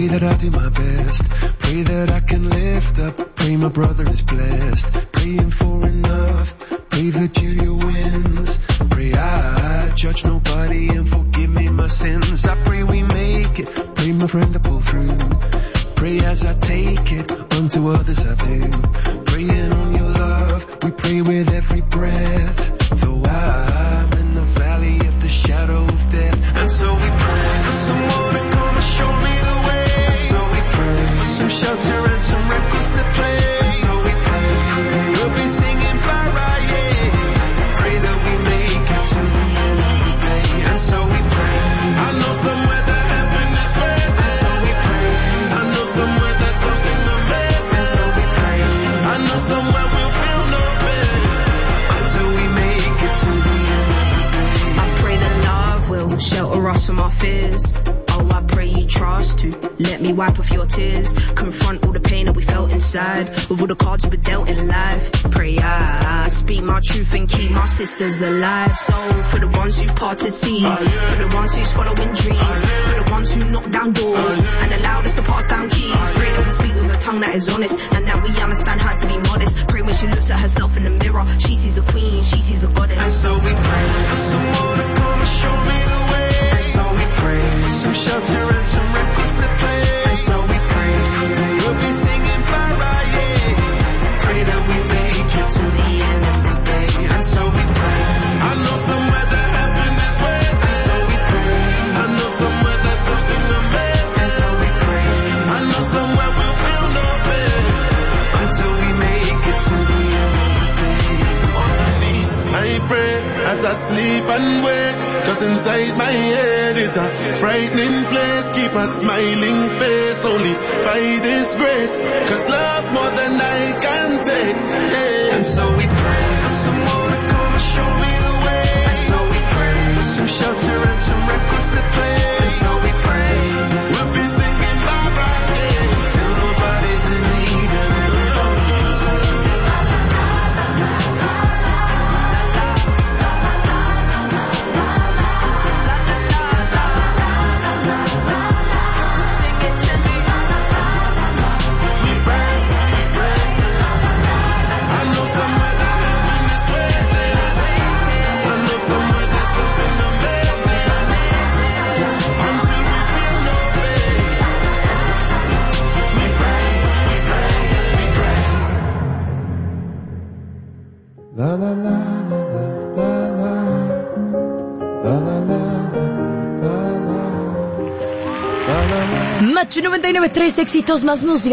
Pray that I do my best. Pray that I can lift up. Pray my brother is blessed. Praying for enough. Pray that Julia wins. Pray I judge nobody and forgive me my sins. I pray we make it. Pray my friend to pull through. Pray as I take it, unto others I do. Praying on your love, we pray with every breath. Though I'm in the valley of the shadow of death. And so we pray for someone to come and show me the way. And so we pray for some shelter and some records to play. And so we pray we'll be singing fly, yeah. Pray that we make it to the end of the day. And so we pray. I know somewhere that heaven is waiting. And so we pray. I know somewhere that something amazing. And so we pray. I know somewhere we'll feel no pain until we make it to the end of the day. I pray that love will shelter us from our fears. Oh, I pray you trust to let me wipe off your tears. Confront all the pain that we felt inside with all the cards we were dealt in life. Pray I speak my truth and keep my sisters alive. So for the ones who parted seas, for the ones who's following dreams, for the ones who knock down doors and allowed us to pass down keys. Pray that we speak with a tongue that is honest and that we understand how to be modest. Pray when she looks at herself in the mirror, she sees a queen, she sees a goddess. And so we pray for someone to come and show me the way. And so we pray for some shelter and some records to play. And so we pray we'll be singing fly, yeah. Pray that we make it to the end of the day. And so we pray. I know somewhere that heaven is waiting. And so we pray. I know somewhere that something amazing. And so we pray. I know somewhere we'll feel no pain until we make it to the end of the day. Underneath, I pray as I sleep and wake. Just inside my head is a frightening place. Keep a smiling face only by this grace. Cause love more than I can take, yeah. And so we pray for someone to come and show me the way. And so we pray for some shelter and some records to play. And so we pray we'll be singing bye-bye, yeah, till nobody's in need and everybody's in need. Match 99.3, éxitos más música.